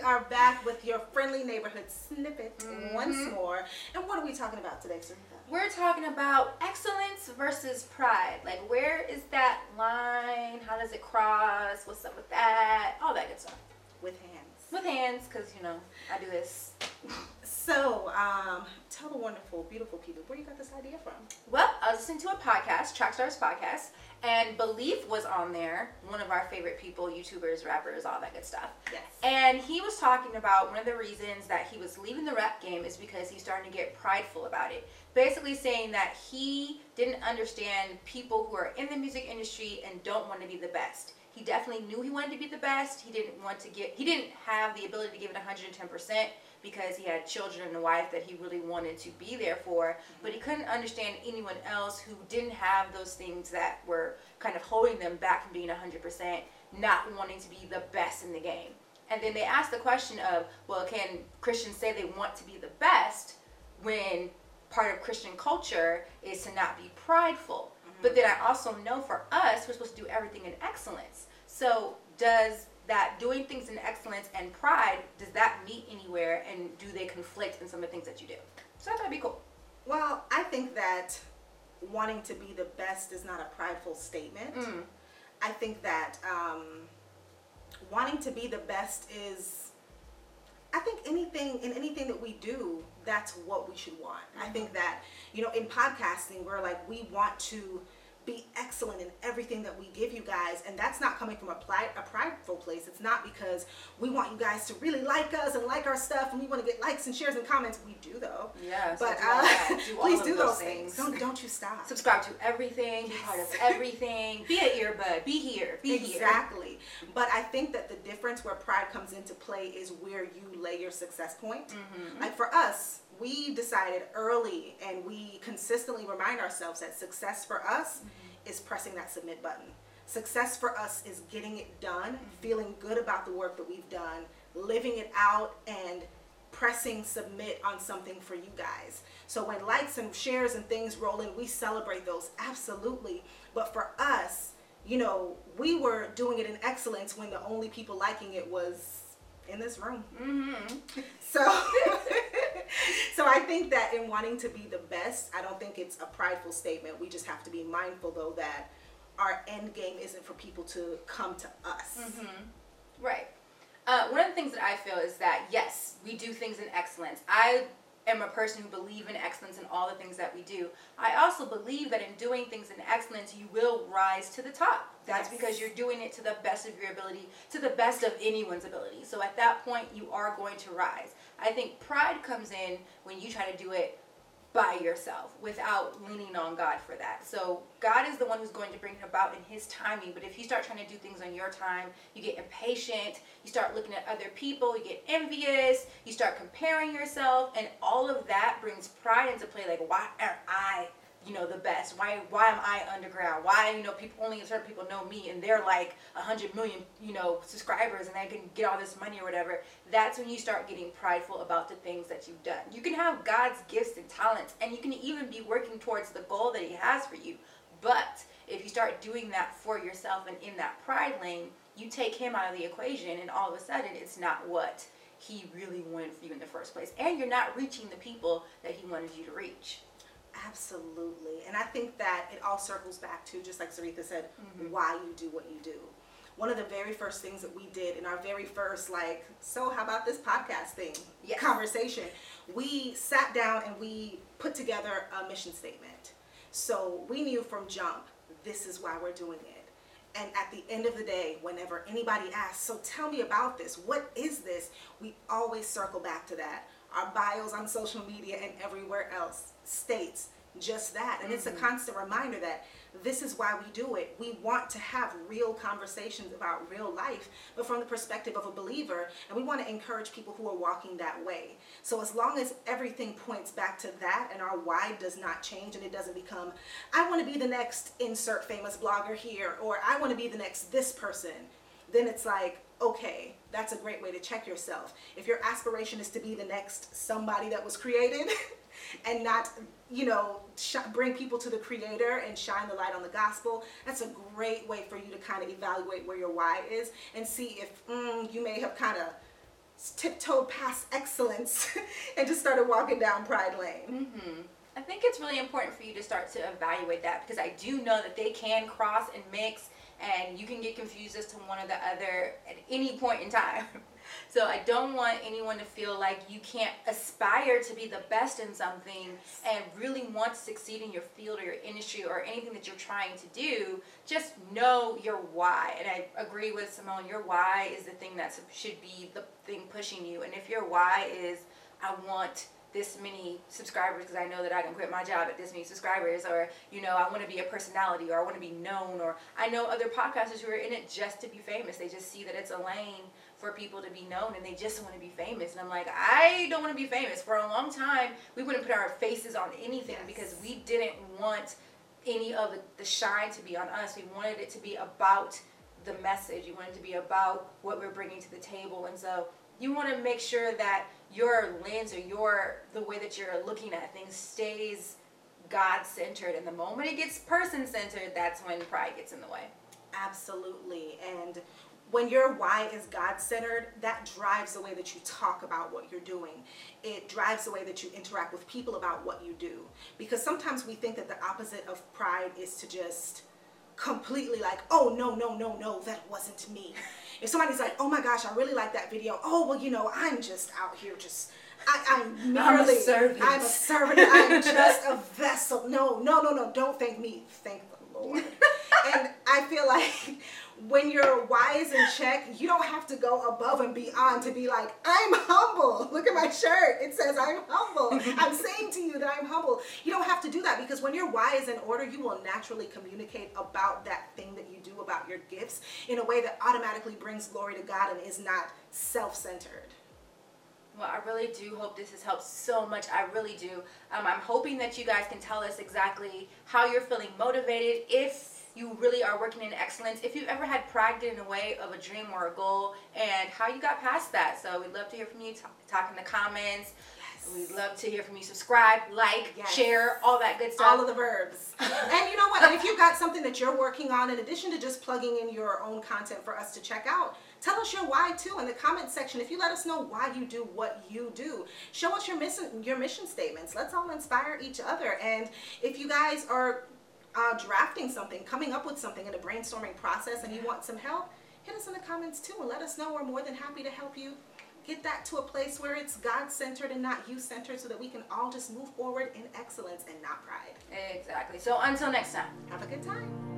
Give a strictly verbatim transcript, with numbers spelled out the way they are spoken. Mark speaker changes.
Speaker 1: are back with your friendly neighborhood snippet
Speaker 2: Mm-hmm.
Speaker 1: once more. And what are we talking about today, Sarita?
Speaker 2: We're talking about excellence versus pride. Like, where is that line? How does it cross? What's up with that? All that good stuff.
Speaker 1: With hands.
Speaker 2: With hands, because, you know, I do this.
Speaker 1: So, um, tell the wonderful, beautiful people where you got this idea from.
Speaker 2: Well, I was listening to a podcast, Trackstars podcast, and Belief was on there, one of our favorite people, YouTubers, rappers, all that good stuff.
Speaker 1: Yes.
Speaker 2: And he was talking about one of the reasons that he was leaving the rap game is because he's starting to get prideful about it. Basically saying that he didn't understand people who are in the music industry and don't want to be the best. He definitely knew he wanted to be the best. He didn't want to get, he didn't have the ability to give it one hundred ten percent because he had children and a wife that he really wanted to be there for. Mm-hmm. But he couldn't understand anyone else who didn't have those things that were kind of holding them back from being one hundred percent, not wanting to be the best in the game. And then they asked the question of, well, can Christians say they want to be the best when part of Christian culture is to not be prideful? Mm-hmm. But then I also know for us, we're supposed to do everything in excellence. So does that doing things in excellence and pride, does that meet anywhere, and do they conflict in some of the things that you do? So I thought that'd be cool.
Speaker 1: Well, I think that wanting to be the best is not a prideful statement.
Speaker 2: Mm.
Speaker 1: I think that um, wanting to be the best is, I think anything, in anything that we do, that's what we should want. Mm-hmm. I think that, you know, in podcasting, we're like, we want to be excellent in everything that we give you guys, and that's not coming from a, pride, a prideful place. It's not because we want you guys to really like us and like our stuff, and we want to get likes and shares and comments. We do though.
Speaker 2: Yeah.
Speaker 1: But
Speaker 2: so do all
Speaker 1: uh,
Speaker 2: do all
Speaker 1: please
Speaker 2: of
Speaker 1: do
Speaker 2: those
Speaker 1: those things. things. Don't don't you stop.
Speaker 2: Subscribe to everything. Be part of everything. Be an earbud. Be here. Be
Speaker 1: exactly.
Speaker 2: here.
Speaker 1: Exactly. But I think that the difference where pride comes into play is where you lay your success point. Mm-hmm. Like for us, we decided early, and we consistently remind ourselves that success for us mm-hmm. is pressing that submit button. Success for us is getting it done, mm-hmm. feeling good about the work that we've done, living it out, and pressing submit on something for you guys. So when likes and shares and things roll in, we celebrate those, absolutely. But for us, you know, we were doing it in excellence when the only people liking it was in this room. Mm-hmm. So, so I think that in wanting to be the best, I don't think it's a prideful statement. We just have to be mindful, though, that our end game isn't for people to come to us.
Speaker 2: Mm-hmm. Right. Uh, one of the things that I feel is that, yes, we do things in excellence. I am a person who believes in excellence in all the things that we do. I also believe that in doing things in excellence, you will rise to the top. That's yes. because you're doing it to the best of your ability, to the best of anyone's ability. So at that point, you are going to rise. I think pride comes in when you try to do it by yourself without leaning on God for that. So God is the one who's going to bring it about in his timing. But if you start trying to do things on your time, you get impatient, you start looking at other people, you get envious, you start comparing yourself, and all of that brings pride into play. Like, why am I, you know, the best? Why why am I underground? Why, you know, people only certain people know me, and they're like a hundred million, you know, subscribers, and they can get all this money or whatever. That's when you start getting prideful about the things that you've done. You can have God's gifts and talents, and you can even be working towards the goal that he has for you. But if you start doing that for yourself and in that pride lane, you take him out of the equation, and all of a sudden it's not what he really wanted for you in the first place. And you're not reaching the people that he wanted you to reach.
Speaker 1: Absolutely. And I think that it all circles back to, just like Sarita said, mm-hmm. why you do what you do. One of the very first things that we did in our very first, like, so how about this podcast thing, yes. conversation, we sat down and we put together a mission statement. So we knew from jump, this is why we're doing it. And at the end of the day, whenever anybody asks, so tell me about this, what is this? We always circle back to that. Our bios on social media and everywhere else states just that. And mm-hmm. it's a constant reminder that this is why we do it. We want to have real conversations about real life, but from the perspective of a believer, and we want to encourage people who are walking that way. So as long as everything points back to that and our why does not change, and it doesn't become, I want to be the next insert famous blogger here, or I want to be the next this person, then it's like, okay, that's a great way to check yourself. If your aspiration is to be the next somebody that was created and not, you know, sh- bring people to the creator and shine the light on the gospel, that's a great way for you to kind of evaluate where your why is and see if mm, you may have kind of tiptoed past excellence and just started walking down Pride Lane.
Speaker 2: Mm-hmm. I think it's really important for you to start to evaluate that, because I do know that they can cross and mix, and you can get confused as to one or the other at any point in time. So I don't want anyone to feel like you can't aspire to be the best in something and really want to succeed in your field or your industry or anything that you're trying to do. Just know your why. And I agree with Simone, your why is the thing that should be the thing pushing you. And if your why is, I want this many subscribers because I know that I can quit my job at this many subscribers, or, you know, I want to be a personality, or I want to be known, or I know other podcasters who are in it just to be famous. They just see that it's a lane for people to be known and they just want to be famous. And I'm like, I don't want to be famous. For a long time, we wouldn't put our faces on anything yes. because we didn't want any of the, the shine to be on us. We wanted it to be about the message. You wanted it to be about what we're bringing to the table. And so you want to make sure that your lens or your the way that you're looking at things stays God-centered. And the moment it gets person-centered, that's when pride gets in the way.
Speaker 1: Absolutely. And when your why is God-centered, that drives the way that you talk about what you're doing. It drives the way that you interact with people about what you do. Because sometimes we think that the opposite of pride is to just completely like, oh, no, no, no, no, that wasn't me. If somebody's like, oh my gosh, I really like that video. Oh, well, you know, I'm just out here just, I, I'm merely,
Speaker 2: I'm a servant.
Speaker 1: I'm a servant. I'm just a vessel. No, no, no, no, don't thank me. Thank the Lord. And I feel like when your why is in check, you don't have to go above and beyond to be like, I'm humble. Look at my shirt. It says I'm humble. I'm saying to you that I'm humble. You don't have to do that, because when your why is in order, you will naturally communicate about that thing that you do, about your gifts, in a way that automatically brings glory to God and is not self-centered.
Speaker 2: Well, I really do hope this has helped so much. I really do. Um, I'm hoping that you guys can tell us exactly how you're feeling motivated, if you really are working in excellence, if you've ever had pride get in the way of a dream or a goal, and how you got past that. So we'd love to hear from you. Talk, talk in the comments. Yes. We'd love to hear from you. Subscribe, like, yes. share, all that good stuff.
Speaker 1: All of the verbs. And you know what? And if you've got something that you're working on, in addition to just plugging in your own content for us to check out, tell us your why too in the comment section. If you let us know why you do what you do, show us your mission, your mission statements. Let's all inspire each other. And if you guys are Uh, drafting something, coming up with something in a brainstorming process, and you want some help, hit us in the comments too and let us know. We're more than happy to help you get that to a place where it's God-centered and not you-centered, so that we can all just move forward in excellence and not pride.
Speaker 2: Exactly. So until next time,
Speaker 1: have a good time.